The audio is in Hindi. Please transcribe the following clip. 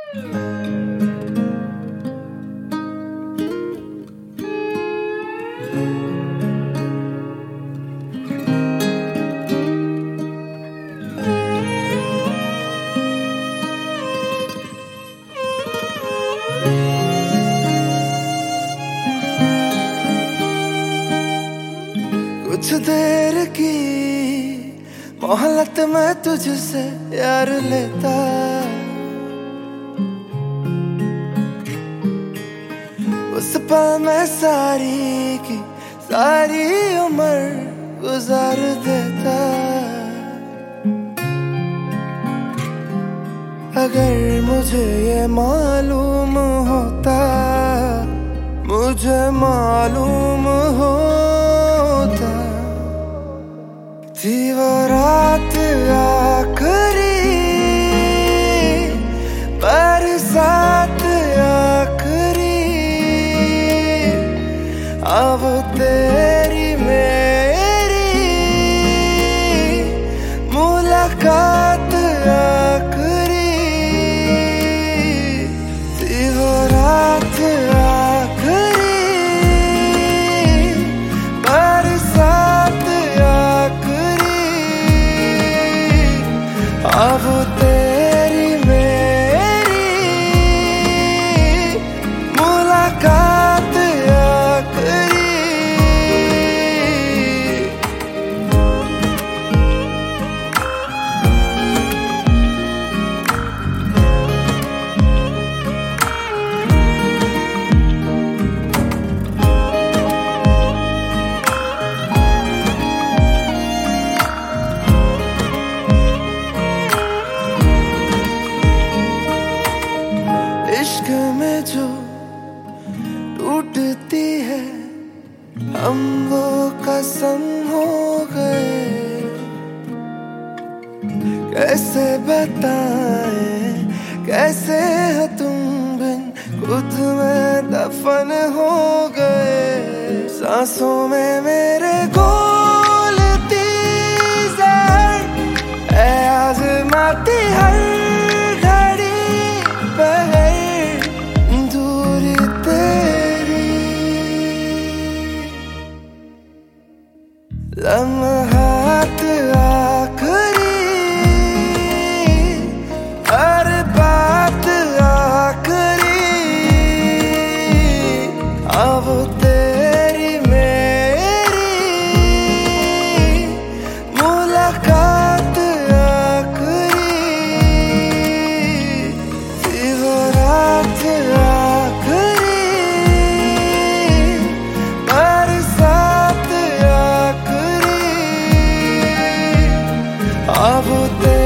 कुछ देर की मोहलत में तुझसे यार लेता, उस पल में सारी की सारी उम्र गुजार देता। अगर मुझे ये मालूम होता, मुझे मालूम होता, थी वो रात आखरी बरसात आखरी, अब तेरी मेरी मुलाकात आखरी, थी वो रात आखरी बरसात आखरी, अब तेरी मेरी मुलाकात आखरी। इश्क में जो टूटती है हम वो कसम हो गए, कैसे बताएं कैसे है तुम बिन खुद में दफन हो गए। सांसों में मेरे घोलती जहर है आज़माती हर लम्हात आखरी, हर बात आखरी, अब तेरी मेरी मुलाकात आखरी, थी वो रात आखरी बरसात आखरी, अब